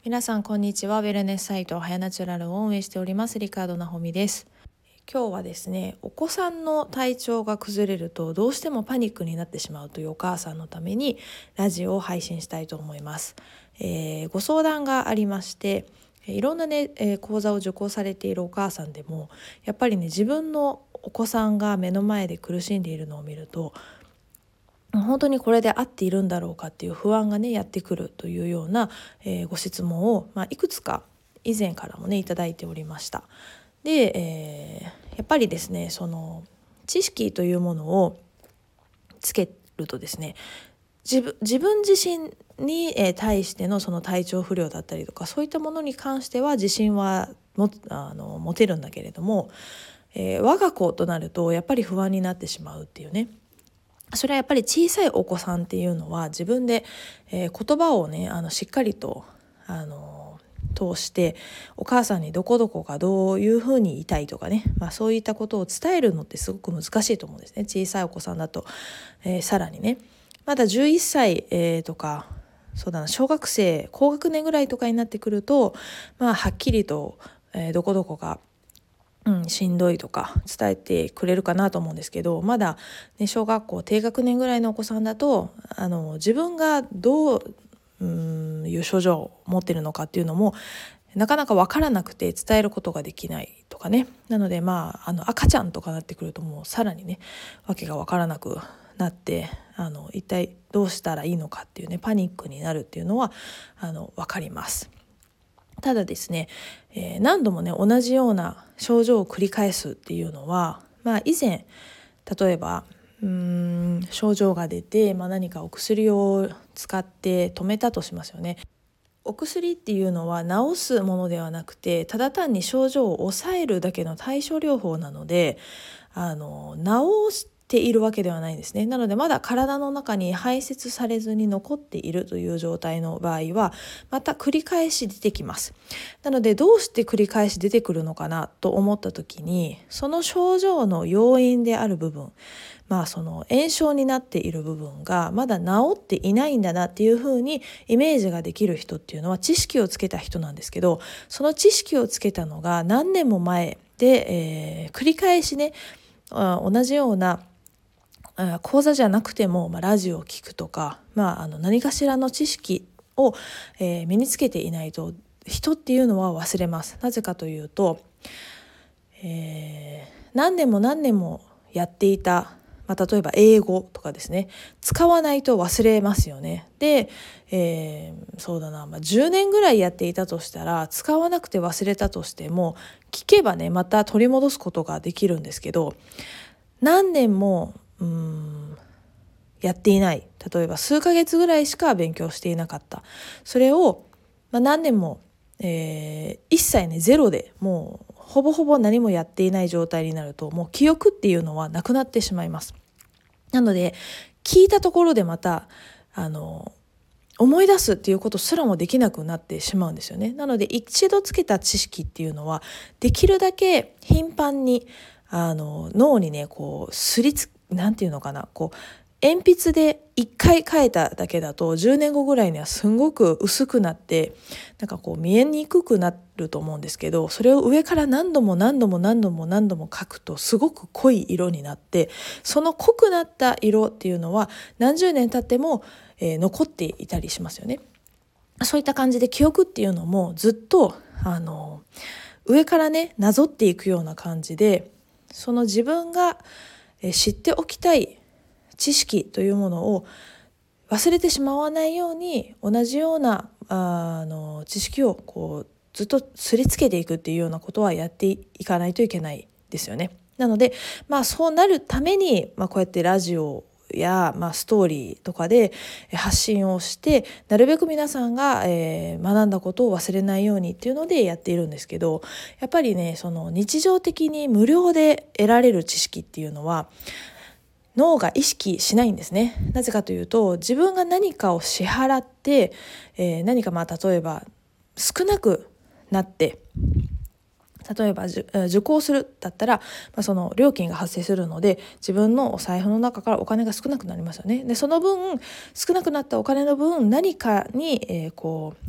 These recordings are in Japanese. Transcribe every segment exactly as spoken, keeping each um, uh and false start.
皆さんこんにちは。ウェルネスサイトハヤナチュラルを運営しておりますリカードナホミです。今日はですね、お子さんの体調が崩れるとどうしてもパニックになってしまうというお母さんのためにラジオを配信したいと思います。えー、ご相談がありまして、いろんなね、えー、講座を受講されているお母さんでもやっぱりね、自分のお子さんが目の前で苦しんでいるのを見ると本当にこれで合っているんだろうかっていう不安がねやってくるというような、えー、ご質問を、まあ、いくつか以前からもねいただいておりました。で、えー、やっぱりですね、その知識というものをつけるとですね、自分、自分自身に対してのその体調不良だったりとかそういったものに関しては自信はもあの持てるんだけれども、えー、我が子となるとやっぱり不安になってしまうっていうね。それはやっぱり小さいお子さんっていうのは自分で、えー、言葉をねあのしっかりとあの通してお母さんにどこどこがどういうふうにいたいとかね、まあ、そういったことを伝えるのってすごく難しいと思うんですね。小さいお子さんだと、えー、さらにねまだじゅういっさい、えー、とかそうだな小学生高学年ぐらいとかになってくると、まあ、はっきりと、えー、どこどこがうん、しんどいとか伝えてくれるかなと思うんですけど、まだ、ね、小学校低学年ぐらいのお子さんだとあの自分がどう、うん、いう症状を持っているのかっていうのもなかなか分からなくて伝えることができないとかね。なので、まあ、あの赤ちゃんとかなってくるともうさらにねわけが分からなくなってあの一体どうしたらいいのかっていうねパニックになるっていうのはあの分かります。ただですね、えー、何度もね同じような症状を繰り返すっていうのは、まあ、以前例えばうーん症状が出て、まあ、何かお薬を使って止めたとしますよね。お薬っていうのは治すものではなくてただ単に症状を抑えるだけの対症療法なのであの治しているわけではないんですね。なのでまだ体の中に排泄されずに残っているという状態の場合はまた繰り返し出てきます。なのでどうして繰り返し出てくるのかなと思った時にその症状の要因である部分、まあその炎症になっている部分がまだ治っていないんだなっていうふうにイメージができる人っていうのは知識をつけた人なんですけど、その知識をつけたのが何年も前で、えー、繰り返しね同じような講座じゃなくても、まあ、ラジオを聞くとか、まあ、あの何かしらの知識を、えー、身につけていないと人っていうのは忘れます。なぜかというと、えー、何年も何年もやっていた、まあ、例えば英語とかですね使わないと忘れますよね。で、えー、そうだな、まあ、じゅうねんぐらいやっていたとしたら使わなくて忘れたとしても聞けばねまた取り戻すことができるんですけど、何年もうーんやっていない、例えば数ヶ月ぐらいしか勉強していなかった、それを、まあ、何年も、えー、一切ねゼロでもうほぼほぼ何もやっていない状態になるともう記憶っていうのはなくなってしまいます。なので聞いたところでまたあの思い出すっていうことすらもできなくなってしまうんですよね。なので一度つけた知識っていうのはできるだけ頻繁にあの脳にねこうすりつなんていうのかなこう鉛筆で一回書いただけだとじゅうねんごぐらいにはすごく薄くなってなんかこう見えにくくなると思うんですけど、それを上から何度も何度も何度も何度も書くとすごく濃い色になって、その濃くなった色っていうのは何十年経っても、えー、残っていたりしますよね。そういった感じで記憶っていうのもずっとあの上からねなぞっていくような感じで、その自分が知っておきたい知識というものを忘れてしまわないように同じようなあの知識をこうずっとすりつけていくっていうようなことはやっていかないといけないですよね。なので、まあ、そうなるために、まあ、こうやってラジオや、まあ、ストーリーとかで発信をしてなるべく皆さんが、えー、学んだことを忘れないようにっていうのでやっているんですけど、やっぱりねその日常的に無料で得られる知識っていうのは脳が意識しないんですね。なぜかというと自分が何かを支払って、えー、何かまあ例えば少なくなって例えば受講するだったら、まあ、その料金が発生するので自分のお財布の中からお金が少なくなりますよね。でその分少なくなったお金の分何かに、えー、こう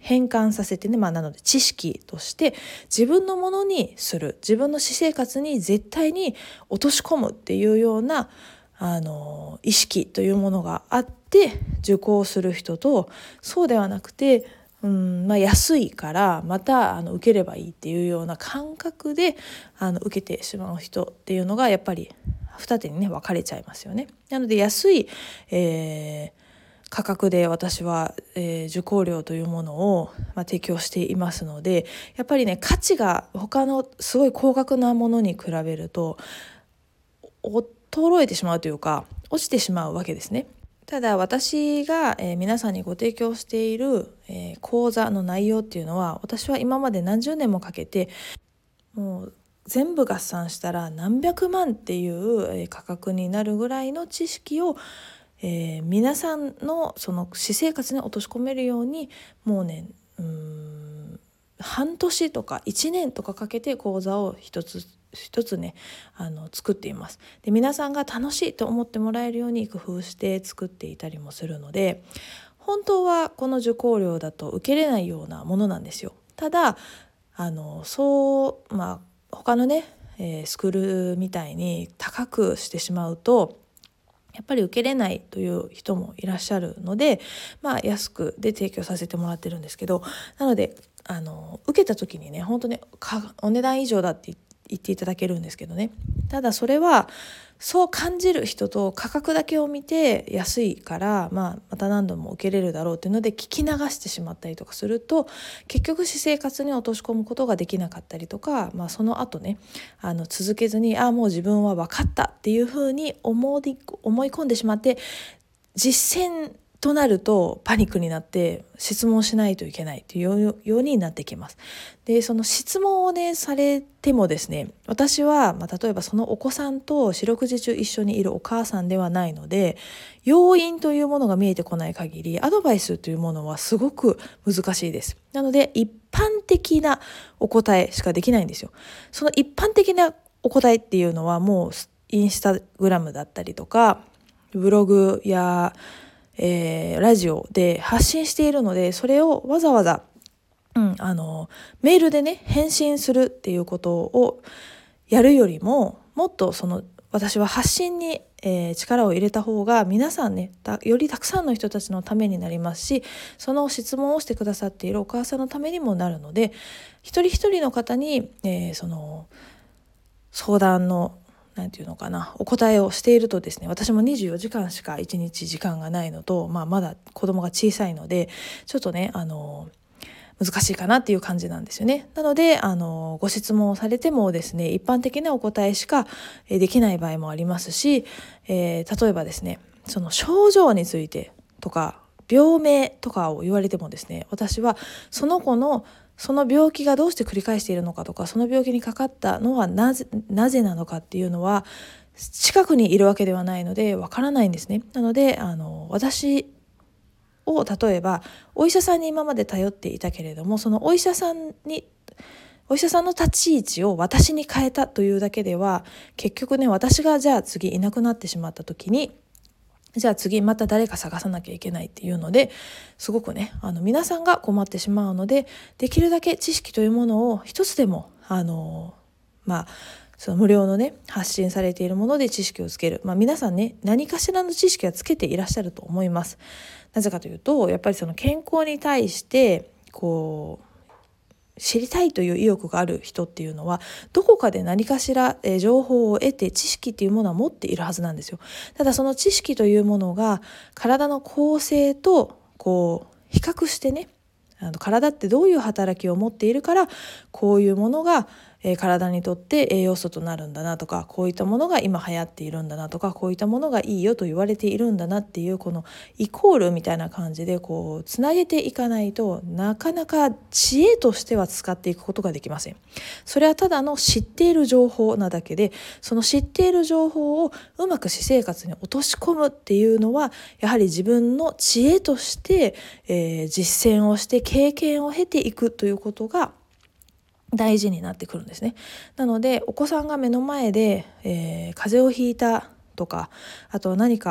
変換させてね、まあ、なので知識として自分のものにする、自分の私生活に絶対に落とし込むっていうようなあの意識というものがあって受講する人と、そうではなくて、うんまあ、安いからまたあの受ければいいっていうような感覚であの受けてしまう人っていうのがやっぱり二手にね分かれちゃいますよね。なので安い、えー価格で私は、えー、受講料というものを、まあ、提供していますので、やっぱりね価値が他のすごい高額なものに比べると衰えてしまうというか落ちてしまうわけですね。ただ私が、えー、皆さんにご提供している、えー、講座の内容っていうのは、私は今まで何十年もかけてもう全部合算したら何百万っていう、えー、価格になるぐらいの知識をえー、皆さんのその私生活に落とし込めるように、もうねうーん半年とかいちねんとかかけて講座を一つ一つねあの作っています。で皆さんが楽しいと思ってもらえるように工夫して作っていたりもするので、本当はこの受講料だと受けれないようなものなんですよ。ただあのそうまあ他のね、えー、スクールみたいに高くしてしまうとやっぱり受けれないという人もいらっしゃるので、まあ、安くで提供させてもらってるんですけど、なのであの受けた時にね本当ねお値段以上だって言っていただけるんですけどね、ただそれはそう感じる人と価格だけを見て安いから、まあ、また何度も受けれるだろうっていうので聞き流してしまったりとかすると、結局私生活に落とし込むことができなかったりとか、まあ、その後ねあの続けずにあもう自分は分かったっていうふうに思い、思い込んでしまって実践となるとパニックになって質問しないといけないというようになってきます。でその質問をねされてもですね、私は、まあ、例えばそのお子さんと四六時中一緒にいるお母さんではないので、要因というものが見えてこない限りアドバイスというものはすごく難しいです。なので一般的なお答えしかできないんですよ。その一般的なお答えっていうのはもうインスタグラムだったりとかブログやえー、ラジオで発信しているので、それをわざわざ、うん、あのメールでね返信するっていうことをやるよりも、もっとその私は発信に、えー、力を入れた方が皆さんねよりたくさんの人たちのためになりますし、その質問をしてくださっているお母さんのためにもなるので、一人一人の方に、えー、その相談のなんていうのかなお答えをしているとですね、私もにじゅうよじかんしかいちにち時間がないのと、まあ、まだ子供が小さいのでちょっとねあの難しいかなっていう感じなんですよね。なのであのご質問をされてもですね、一般的なお答えしかできない場合もありますし、えー、例えばですねその症状についてとか病名とかを言われてもですね、私はその子のその病気がどうして繰り返しているのかとか、その病気にかかったのはなぜ、なぜなのかっていうのは近くにいるわけではないのでわからないんですね。なのであの私を例えばお医者さんに今まで頼っていたけれども、そのお医者さんにお医者さんの立ち位置を私に変えたというだけでは、結局ね私がじゃあ次いなくなってしまった時にじゃあ次また誰か探さなきゃいけないっていうのですごくねあの皆さんが困ってしまうので、できるだけ知識というものを一つでもあのまあその無料のね発信されているもので知識をつける、まあ、皆さんね何かしらの知識はつけていらっしゃると思います。なぜかというとやっぱりその健康に対してこう知りたいという意欲がある人っていうのはどこかで何かしら情報を得て知識っていうものは持っているはずなんですよ。ただその知識というものが体の構成とこう比較してね、あの体ってどういう働きを持っているからこういうものが体にとって栄養素となるんだなとか、こういったものが今流行っているんだなとか、こういったものがいいよと言われているんだなっていうこのイコールみたいな感じでこうつなげていかないとなかなか知恵としては使っていくことができません。それはただの知っている情報なだけで、その知っている情報をうまく私生活に落とし込むっていうのはやはり自分の知恵として、えー、実践をして経験を経ていくということが大事になってくるんですね。なのでお子さんが目の前で、えー、風邪をひいたとか、あとは何か、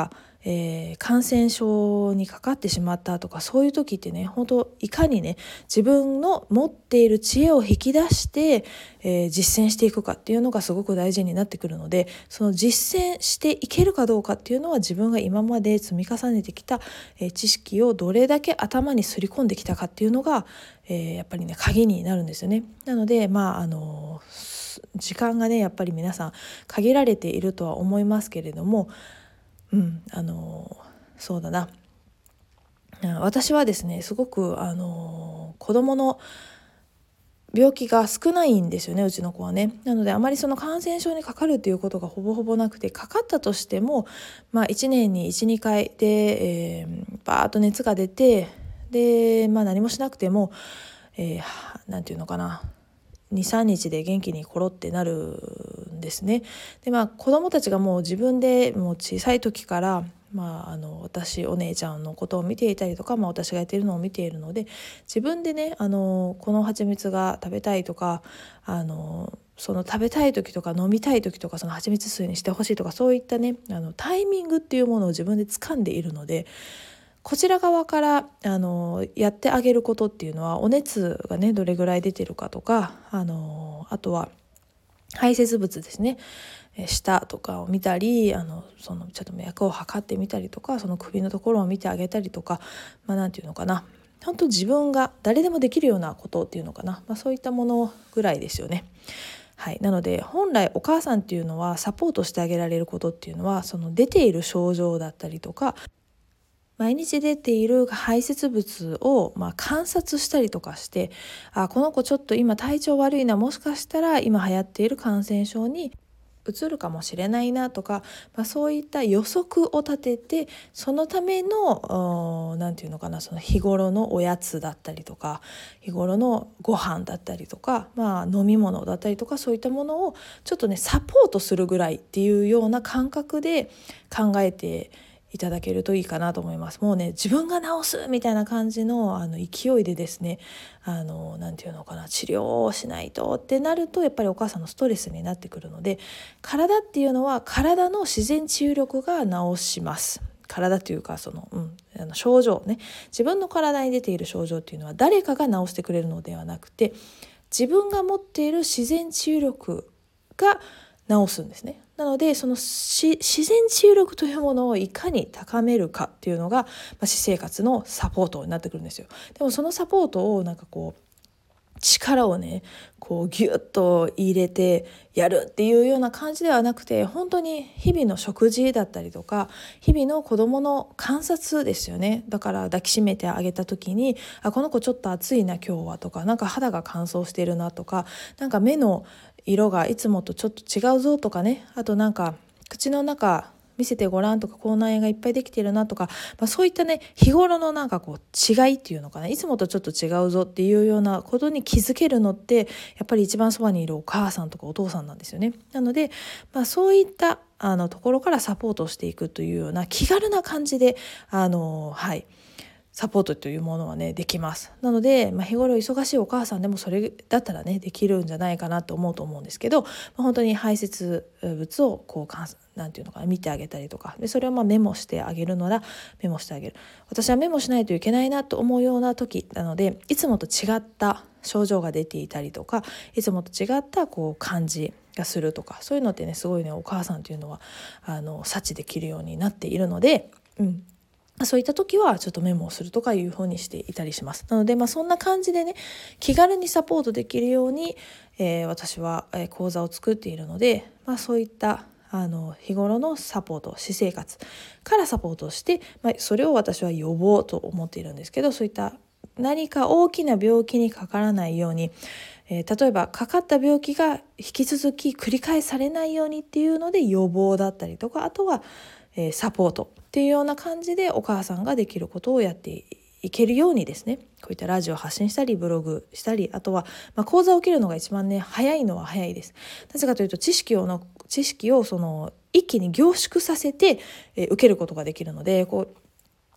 えー、感染症にかかってしまったとか、そういう時ってね、本当いかにね自分の持っている知恵を引き出して、えー、実践していくかっていうのがすごく大事になってくるので、その実践していけるかどうかっていうのは自分が今まで積み重ねてきた、えー、知識をどれだけ頭にすり込んできたかっていうのが、えー、やっぱりね鍵になるんですよね。なのでまああの時間がねやっぱり皆さん限られているとは思いますけれども、うん、あのそうだな、私はですねすごくあの子供の病気が少ないんですよね、うちの子はね。なのであまりその感染症にかかるということがほぼほぼなくて、かかったとしても、まあ、いちねんにいち、にかいで、えー、バーッと熱が出て、で、まあ、何もしなくても、えー、なんていうのかなに、さんにちで元気にコロってなるんですね。でまあ子どもたちがもう自分でもう小さい時から、まあ、あの私お姉ちゃんのことを見ていたりとか、まあ、私がやっているのを見ているので、自分でねあのこの蜂蜜が食べたいとか、あのその食べたい時とか飲みたい時とか、その蜂蜜水にしてほしいとか、そういったねあのタイミングっていうものを自分で掴んでいるので、こちら側からあのやってあげることっていうのは、お熱がねどれぐらい出てるかとか、あのあとは排泄物ですね、舌とかを見たり、あのそのちょっと脈を測ってみたりとか、その首のところを見てあげたりとか、まあ、なんていうのかな、本当自分が誰でもできるようなことっていうのかな、まあ、そういったものぐらいですよね。はい、なので本来お母さんっていうのはサポートしてあげられることっていうのは、その出ている症状だったりとか、毎日出ている排泄物をまあ観察したりとかして、あこの子ちょっと今体調悪いな、もしかしたら今流行っている感染症にうつるかもしれないなとか、まあ、そういった予測を立てて、そのための何て言うのかな、その日頃のおやつだったりとか、日頃のご飯だったりとか、まあ、飲み物だったりとか、そういったものをちょっとねサポートするぐらいっていうような感覚で考えていただけるといいかなと思います。もうね自分が治すみたいな感じのあの勢いでですね、あのなんていうのかな、治療をしないとってなると、やっぱりお母さんのストレスになってくるので、体っていうのは体の自然治癒力が治します。体というかその、うん、あの症状ね、自分の体に出ている症状っていうのは誰かが治してくれるのではなくて、自分が持っている自然治癒力が治すんですね。なのでその自然治癒力というものをいかに高めるかっていうのが、まあ、私生活のサポートになってくるんですよ。でもそのサポートをなんかこう力をねこうギュッと入れてやるっていうような感じではなくて、本当に日々の食事だったりとか、日々の子どもの観察ですよね。だから抱きしめてあげた時に、あこの子ちょっと暑いな今日はとか、なんか肌が乾燥してるなとか、なんか目の色がいつもとちょっと違うぞとかね、あとなんか口の中見せてごらんとか、口内炎がいっぱいできてるなとか、まあ、そういったね日頃のなんかこう違いっていうのかな、いつもとちょっと違うぞっていうようなことに気づけるのって、やっぱり一番そばにいるお母さんとかお父さんなんですよね。なので、まあ、そういったあのところからサポートしていくというような気軽な感じであのはいサポートというものはねできます。なので、まあ、日頃忙しいお母さんでもそれだったらねできるんじゃないかなと思うと思うんですけど、まあ、本当に排泄物をこうなんていうのかな見てあげたりとかで、それをまあメモしてあげるのならメモしてあげる。私はメモしないといけないなと思うような時なので、いつもと違った症状が出ていたりとか、いつもと違ったこう感じがするとか、そういうのってねすごいねお母さんというのはあの察知できるようになっているので、うんそういった時はちょっとメモをするとかいうふうにしていたりします。なので、まあ、そんな感じでね気軽にサポートできるように、えー、私は講座を作っているので、まあ、そういったあの日頃のサポート、私生活からサポートをして、まあ、それを私は予防と思っているんですけど、そういった何か大きな病気にかからないように、えー、例えばかかった病気が引き続き繰り返されないようにっていうので予防だったりとか、あとはえー、サポートっていうような感じでお母さんができることをやっていけるようにですね、こういったラジオ発信したりブログしたり、あとは、まあ、講座を受けるのが一番ね早いのは早いです。なぜかというと知識をの知識をその一気に凝縮させて、えー、受けることができるので、こう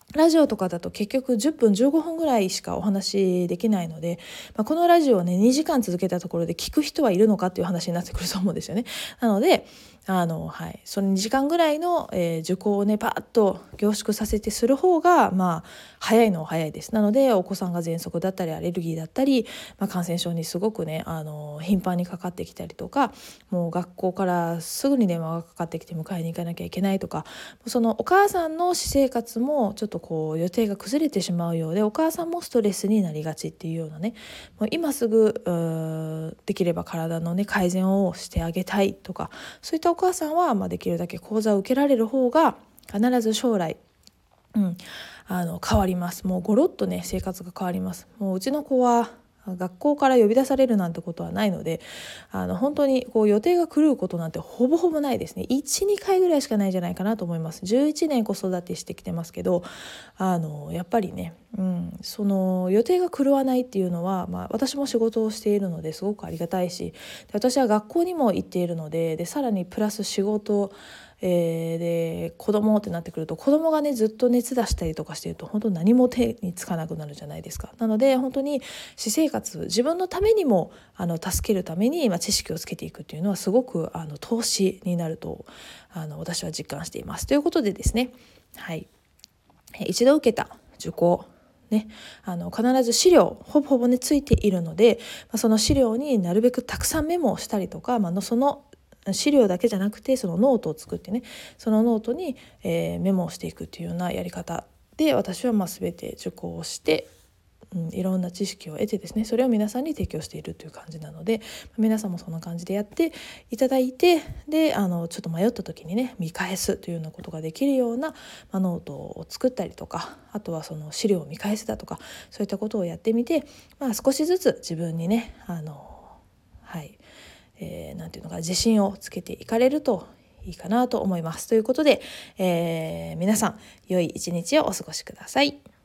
ラジオとかだと結局じゅっぷんじゅうごふんぐらいしかお話できないので、まあ、このラジオをねにじかん続けたところで聞く人はいるのかっていう話になってくると思うんですよね。なのであの、はい、そのにじかんぐらいの、えー受講をねパッと凝縮させてする方がまあ早いのは早いです。なのでお子さんが喘息だったりアレルギーだったり、まあ、感染症にすごくねあの頻繁にかかってきたりとか、もう学校からすぐに電話がかかってきて迎えに行かなきゃいけないとか、そのお母さんの私生活もちょっとこう予定が崩れてしまうようで、お母さんもストレスになりがちっていうようなね、もう今すぐうーできれば体のね改善をしてあげたいとか、そういったお母さんはまあできるだけ講座を受けられる方が必ず将来、うん、あの変わります。もうゴロッとね生活が変わります。もううちの子は学校から呼び出されるなんてことはないので、あの本当にこう予定が狂うことなんてほぼほぼないですね。いち、にかいぐらいしかないんじゃないかなと思います。じゅういちねん子育てしてきてますけど、あのやっぱりね、うん、その予定が狂わないっていうのは、まあ、私も仕事をしているのですごくありがたいし、で私は学校にも行っているので、でさらにプラス仕事えー、で子供ってなってくると、子供がねずっと熱出したりとかしてると本当何も手につかなくなるじゃないですか。なので本当に私生活、自分のためにもあの助けるために、まあ、知識をつけていくっていうのはすごくあの投資になるとあの私は実感しています。ということでですね、はい、一度受けた受講ね、あの必ず資料ほぼほぼねついているので、まあ、その資料になるべくたくさんメモをしたりとか、まあ、のその資料だけじゃなくてそのノートを作ってね、そのノートに、えーメモをしていくっていうようなやり方で、私はまあ全て受講をして、うん、いろんな知識を得てですね、それを皆さんに提供しているという感じなので、皆さんもそんな感じでやっていただいて、であのちょっと迷った時にね見返すというようなことができるような、まあ、ノートを作ったりとか、あとはその資料を見返すだとか、そういったことをやってみて、まあ、少しずつ自分にねあのはいえー、なんていうのか自信をつけていかれるといいかなと思います。ということで、えー、皆さん良い一日をお過ごしください。